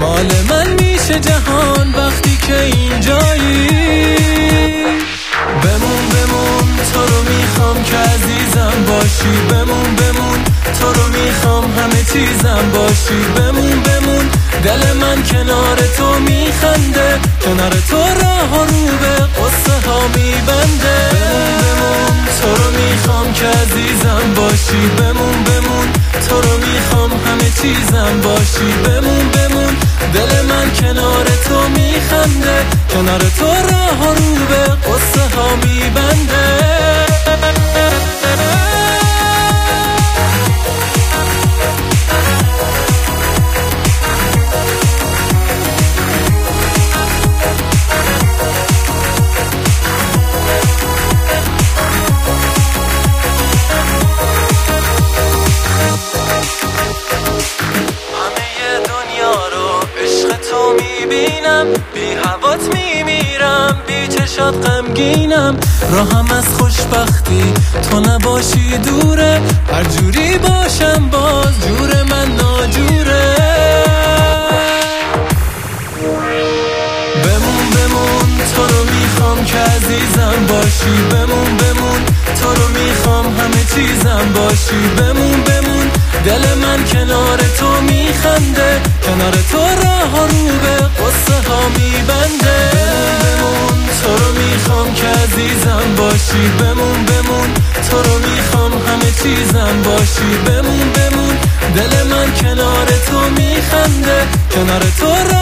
مال من میشه جهان وقتی که اینجایی. بمون بمون تو رو میخوام که عزیزم باشی، بمون بمون تو رو میخوام همه چیزم باشی. بمون بمون دل من کنار تو میخنده، کنار تو راه رو به قصه ها میبنده. بمون بمون تو رو میخوام که عزیزم باشی، بمون بمون تو رو میخوام همه چیزم باشی. بمون بمون دل من کنار تو میخنده، کنار تو راه رو به قصه ها میبنده. میبینم بی هوات میمیرم، بی چشات غمگینم. راهم از خوشبختی تو نباشی دوره، هر جوری باشم باز جور من ناجوره. بمون بمون تو رو میخوام که عزیزم باشی، بمون بمون تو رو میخوام همه چیزم باشی. بمون بمون دل من کنار تو میخنده، کنار تو راه رو به قصه ها میبنده. بمون تو رو میخوام که عزیزم باشی، بمون بمون تو رو میخوام همه چیزم باشی. بمون بمون دل من کنار تو میخنده، کنار تو